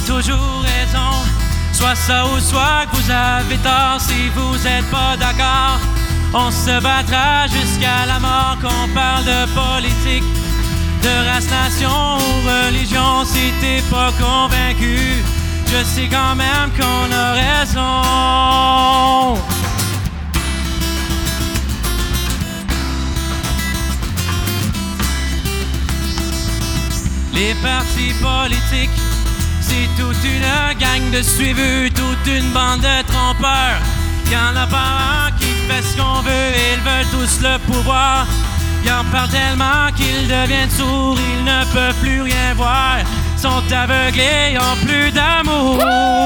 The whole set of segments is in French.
toujours raison. Soit ça ou soit que vous avez tort. Si vous êtes pas d'accord, on se battra jusqu'à la mort. Qu'on parle de politique, de race, nation ou religion. Si t'es pas convaincu, je sais quand même qu'on a raison. Les partis politiques, c'est toute une gang de suiveux, toute une bande de trompeurs. Y'en a pas un qui fait ce qu'on veut, ils veulent tous le pouvoir. Ils en parlent tellement qu'ils deviennent sourds, ils ne peuvent plus rien voir. Sont aveuglés, ils ont plus d'amour.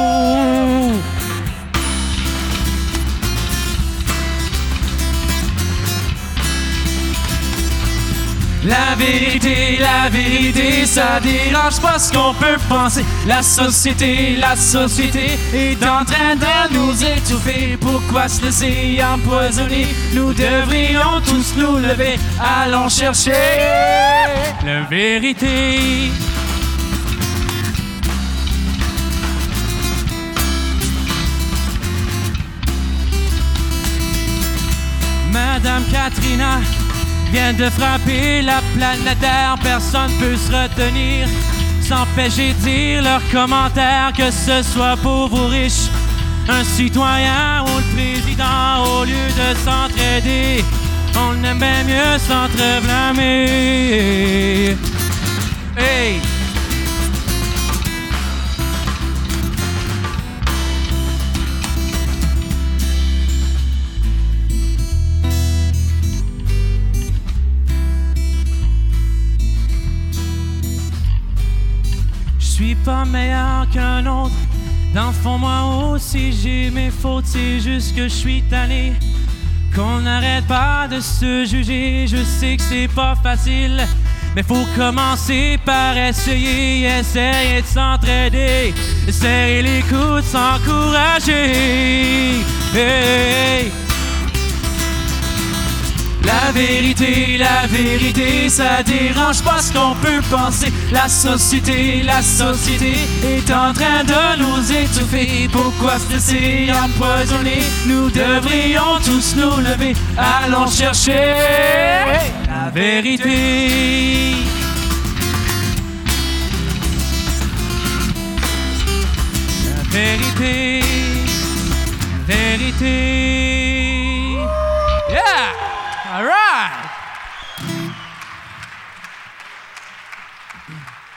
La vérité, ça dérange pas ce qu'on peut penser. La société est en train de nous étouffer. Pourquoi se laisser empoisonner? Nous devrions tous nous lever. Allons chercher la vérité. Madame Katrina vient de frapper la planète Terre. Personne peut se retenir, s'empêcher de dire leurs commentaires, que ce soit pauvre ou riche, un citoyen ou le président. Au lieu de s'entraider, on aime bien mieux s'entre-blâmer. Hey! Je suis pas meilleur qu'un autre. Dans le fond, moi aussi, j'ai mes fautes. C'est juste que je suis tanné qu'on n'arrête pas de se juger. Je sais que c'est pas facile, mais faut commencer par essayer de s'entraider, serrer les coudes, s'encourager. Hey! La vérité, ça dérange pas ce qu'on peut penser. La société est en train de nous étouffer. Pourquoi se laisser empoisonner? Nous devrions tous nous lever. Allons chercher la vérité. La vérité. Yeah! All right.